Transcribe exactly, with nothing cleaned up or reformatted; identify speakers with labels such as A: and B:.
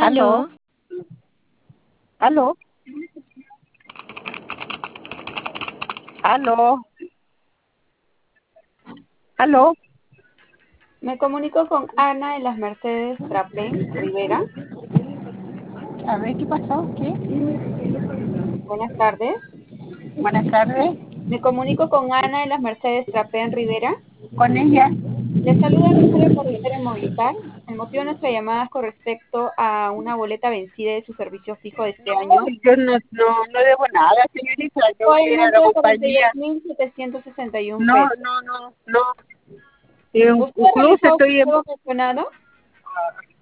A: Aló,
B: Aló,
A: aló, aló, aló.
B: me comunico con Ana de las Mercedes Trapén Rivera.
A: A ver, ¿qué pasó? ¿Qué?
B: Buenas tardes.
A: Buenas tardes.
B: Me comunico con Ana de las Mercedes Trapén Rivera.
A: Con ella.
B: Le saluda Rosario Carretera Movistar. El motivo de nuestra llamada es con respecto a una boleta vencida de su servicio fijo de este
A: No,
B: año.
A: yo no, no, no debo nada, señorita. Tengo
B: Fue
A: que
B: el
A: ir a la
B: monto de cuarenta y dos
A: compañía.
B: mil setecientos sesenta y uno
A: No,
B: pesos.
A: no, no, no. Eh,
B: ¿Usted ha
A: Incluso
B: realizado su
A: estoy en...
B: pago mencionado?